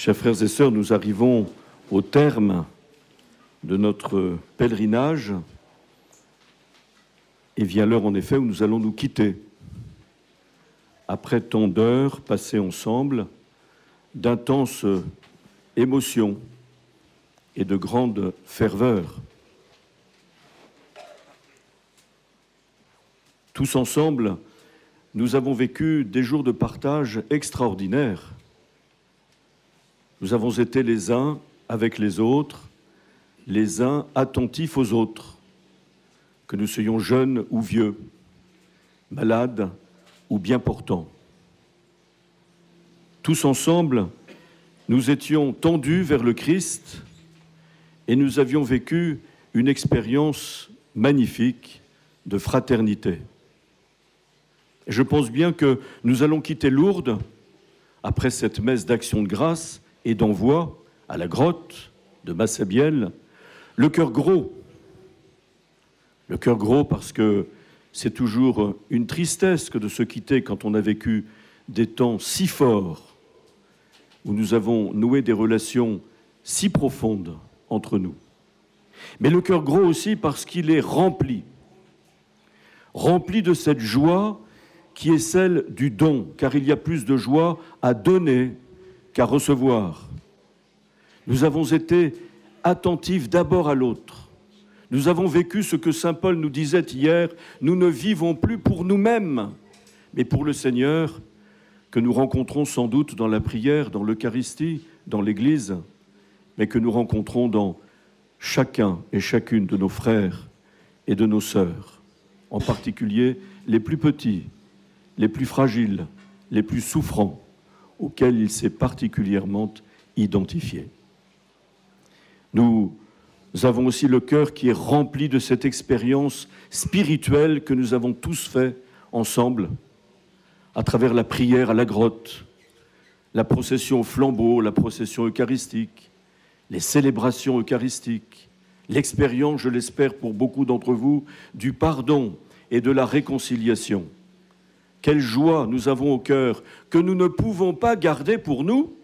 Chers frères et sœurs, nous arrivons au terme de notre pèlerinage et vient l'heure en effet où nous allons nous quitter. Après tant d'heures passées ensemble, d'intenses émotions et de grande ferveur. Tous ensemble, nous avons vécu des jours de partage extraordinaires. Nous avons été les uns avec les autres, les uns attentifs aux autres, que nous soyons jeunes ou vieux, malades ou bien portants. Tous ensemble, nous étions tendus vers le Christ et nous avions vécu une expérience magnifique de fraternité. Et je pense bien que nous allons quitter Lourdes, après cette messe d'action de grâce et d'envoi à la grotte de Massabielle, le cœur gros. Le cœur gros parce que c'est toujours une tristesse que de se quitter quand on a vécu des temps si forts, où nous avons noué des relations si profondes entre nous. Mais le cœur gros aussi parce qu'il est rempli de cette joie qui est celle du don, car il y a plus de joie à donner qu'à recevoir. Nous avons été attentifs d'abord à l'autre. Nous avons vécu ce que saint Paul nous disait hier, nous ne vivons plus pour nous-mêmes, mais pour le Seigneur, que nous rencontrons sans doute dans la prière, dans l'Eucharistie, dans l'Église, mais que nous rencontrons dans chacun et chacune de nos frères et de nos sœurs, en particulier les plus petits, les plus fragiles, les plus souffrants, auxquels il s'est particulièrement identifié. Nous avons aussi le cœur qui est rempli de cette expérience spirituelle que nous avons tous fait ensemble, à travers la prière à la grotte, la procession au flambeau, la procession eucharistique, les célébrations eucharistiques, l'expérience, je l'espère pour beaucoup d'entre vous, du pardon et de la réconciliation. Quelle joie nous avons au cœur que nous ne pouvons pas garder pour nous,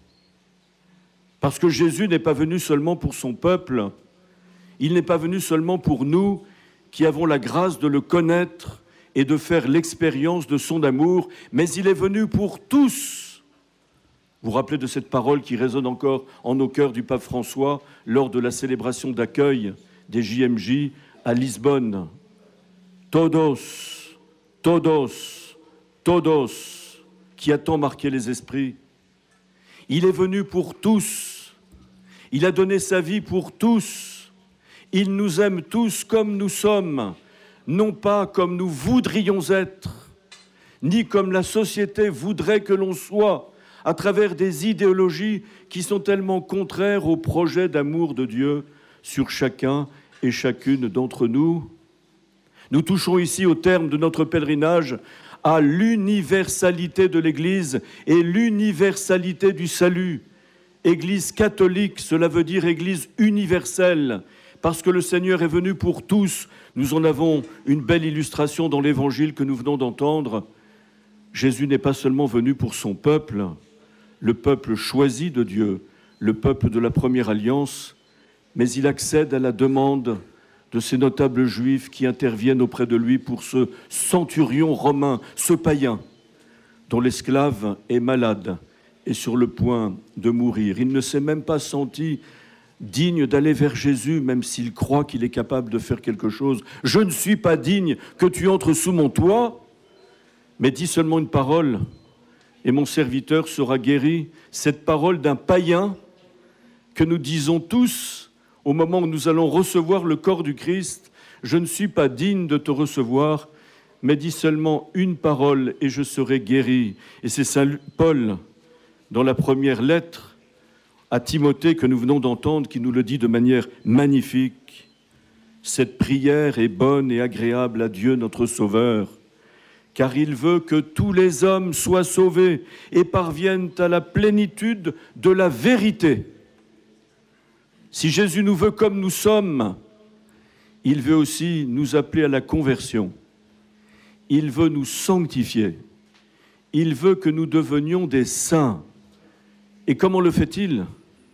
parce que Jésus n'est pas venu seulement pour son peuple, il n'est pas venu seulement pour nous qui avons la grâce de le connaître et de faire l'expérience de son amour, mais il est venu pour tous. Vous vous rappelez de cette parole qui résonne encore en nos cœurs du pape François lors de la célébration d'accueil des JMJ à Lisbonne. Todos, todos, todos, qui a tant marqué les esprits. Il est venu pour tous. Il a donné sa vie pour tous. Il nous aime tous comme nous sommes, non pas comme nous voudrions être, ni comme la société voudrait que l'on soit, à travers des idéologies qui sont tellement contraires au projet d'amour de Dieu sur chacun et chacune d'entre nous. Nous touchons ici au terme de notre pèlerinage à l'universalité de l'Église et l'universalité du salut. Église catholique, cela veut dire Église universelle, parce que le Seigneur est venu pour tous. Nous en avons une belle illustration dans l'Évangile que nous venons d'entendre. Jésus n'est pas seulement venu pour son peuple, le peuple choisi de Dieu, le peuple de la première alliance, mais il accède à la demande de ces notables juifs qui interviennent auprès de lui pour ce centurion romain, ce païen, dont l'esclave est malade et sur le point de mourir. Il ne s'est même pas senti digne d'aller vers Jésus, même s'il croit qu'il est capable de faire quelque chose. « Je ne suis pas digne que tu entres sous mon toit, mais dis seulement une parole, et mon serviteur sera guéri. » Cette parole d'un païen que nous disons tous au moment où nous allons recevoir le corps du Christ. « Je ne suis pas digne de te recevoir, mais dis seulement une parole et je serai guéri. » Et c'est saint Paul, dans la première lettre à Timothée que nous venons d'entendre, qui nous le dit de manière magnifique. Cette prière est bonne et agréable à Dieu notre Sauveur, car il veut que tous les hommes soient sauvés et parviennent à la plénitude de la vérité. Si Jésus nous veut comme nous sommes, il veut aussi nous appeler à la conversion. Il veut nous sanctifier. Il veut que nous devenions des saints. Et comment le fait-il?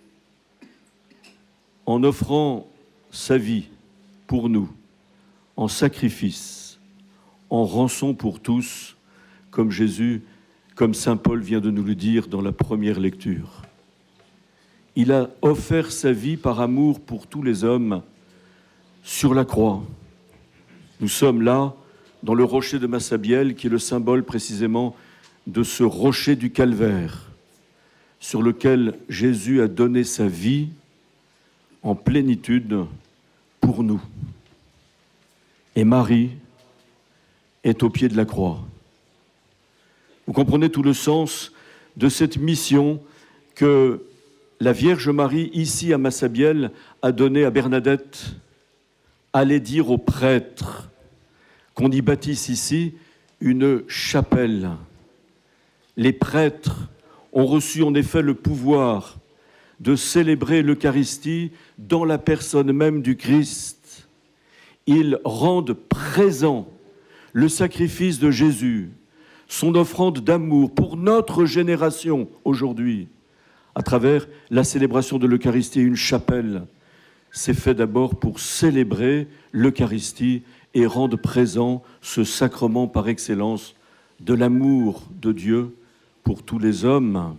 En offrant sa vie pour nous, en sacrifice, en rançon pour tous, comme Jésus, comme saint Paul vient de nous le dire dans la première lecture. Il a offert sa vie par amour pour tous les hommes sur la croix. Nous sommes là, dans le rocher de Massabielle, qui est le symbole précisément de ce rocher du calvaire, sur lequel Jésus a donné sa vie en plénitude pour nous. Et Marie est au pied de la croix. Vous comprenez tout le sens de cette mission que la Vierge Marie, ici à Massabielle, a donnée à Bernadette. Allez dire aux prêtres qu'on y bâtisse ici une chapelle. Les prêtres ont reçu en effet le pouvoir de célébrer l'Eucharistie dans la personne même du Christ. Ils rendent présent le sacrifice de Jésus, son offrande d'amour pour notre génération aujourd'hui, à travers la célébration de l'Eucharistie. Une chapelle, c'est fait d'abord pour célébrer l'Eucharistie et rendre présent ce sacrement par excellence de l'amour de Dieu pour tous les hommes.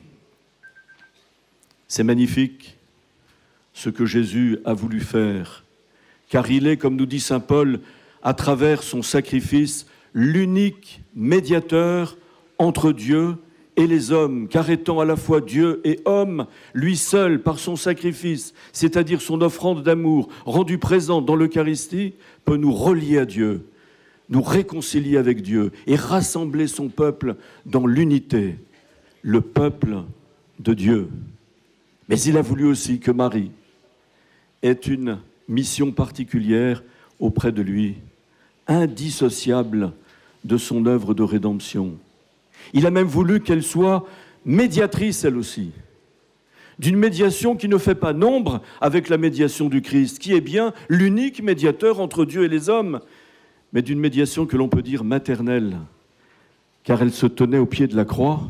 C'est magnifique ce que Jésus a voulu faire, car il est, comme nous dit saint Paul, à travers son sacrifice, l'unique médiateur entre Dieu et les hommes, car étant à la fois Dieu et homme, lui seul, par son sacrifice, c'est-à-dire son offrande d'amour, rendue présente dans l'Eucharistie, peut nous relier à Dieu, nous réconcilier avec Dieu et rassembler son peuple dans l'unité, le peuple de Dieu. Mais il a voulu aussi que Marie ait une mission particulière auprès de lui, indissociable de son œuvre de rédemption. Il a même voulu qu'elle soit médiatrice, elle aussi, d'une médiation qui ne fait pas nombre avec la médiation du Christ, qui est bien l'unique médiateur entre Dieu et les hommes, mais d'une médiation que l'on peut dire maternelle, car elle se tenait au pied de la croix,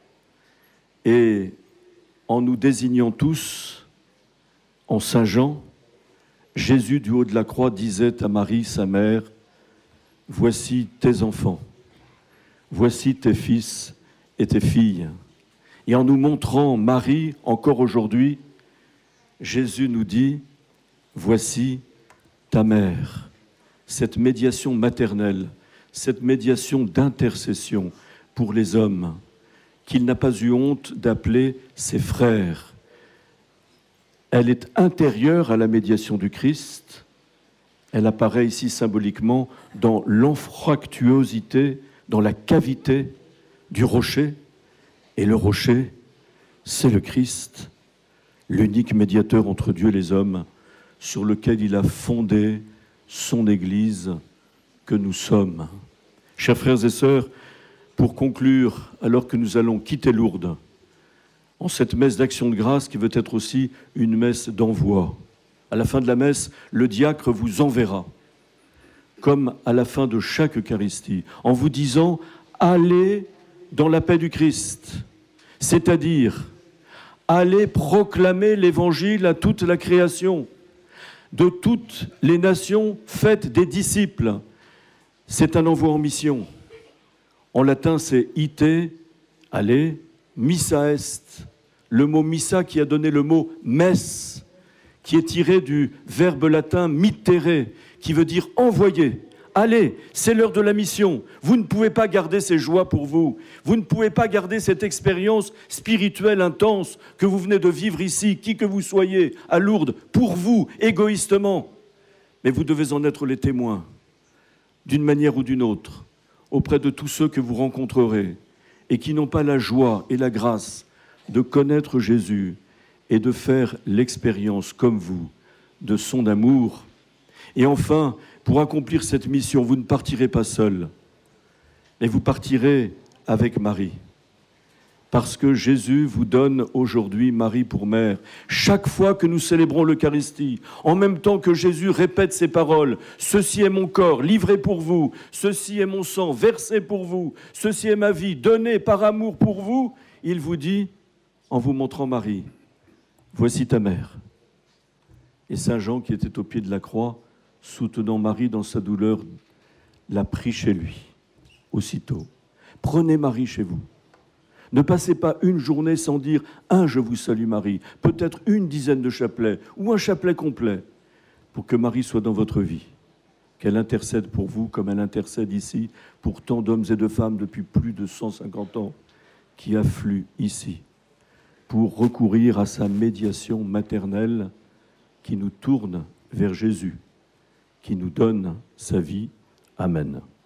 et en nous désignant tous en Saint Jean, Jésus du haut de la croix disait à Marie, sa mère, « Voici tes enfants, voici tes fils et tes filles. » Et en nous montrant Marie, encore aujourd'hui, Jésus nous dit, « Voici ta mère. » Cette médiation maternelle, cette médiation d'intercession pour les hommes, qu'il n'a pas eu honte d'appeler ses frères. Elle est intérieure à la médiation du Christ. Elle apparaît ici symboliquement dans l'anfractuosité, dans la cavité du rocher. Et le rocher, c'est le Christ, l'unique médiateur entre Dieu et les hommes, sur lequel il a fondé son Église que nous sommes. Chers frères et sœurs, pour conclure, alors que nous allons quitter Lourdes, en cette messe d'action de grâce qui veut être aussi une messe d'envoi, à la fin de la messe, le diacre vous enverra, comme à la fin de chaque Eucharistie, en vous disant « Allez dans la paix du Christ », c'est-à-dire « Allez proclamer l'Évangile à toute la création, de toutes les nations, faites des disciples ». C'est un envoi en mission. En latin, c'est « ite », « aller »,« missa est », le mot « missa » qui a donné le mot « messe », qui est tiré du verbe latin « mittere », qui veut dire « envoyer ». Allez, c'est l'heure de la mission. Vous ne pouvez pas garder ces joies pour vous. Vous ne pouvez pas garder cette expérience spirituelle intense que vous venez de vivre ici, qui que vous soyez, à Lourdes, pour vous, égoïstement. Mais vous devez en être les témoins, d'une manière ou d'une autre, auprès de tous ceux que vous rencontrerez et qui n'ont pas la joie et la grâce de connaître Jésus et de faire l'expérience, comme vous, de son amour. Et enfin, pour accomplir cette mission, vous ne partirez pas seul, mais vous partirez avec Marie. Parce que Jésus vous donne aujourd'hui Marie pour mère. Chaque fois que nous célébrons l'Eucharistie, en même temps que Jésus répète ces paroles, « Ceci est mon corps, livré pour vous, ceci est mon sang, versé pour vous, ceci est ma vie, donnée par amour pour vous », il vous dit en vous montrant Marie, voici ta mère. Et Saint Jean, qui était au pied de la croix, soutenant Marie dans sa douleur, l'a pris chez lui, aussitôt. Prenez Marie chez vous. Ne passez pas une journée sans dire un « Je vous salue Marie », peut-être une dizaine de chapelets ou un chapelet complet, pour que Marie soit dans votre vie, qu'elle intercède pour vous comme elle intercède ici pour tant d'hommes et de femmes depuis plus de 150 ans qui affluent ici pour recourir à sa médiation maternelle qui nous tourne vers Jésus, qui nous donne sa vie. Amen.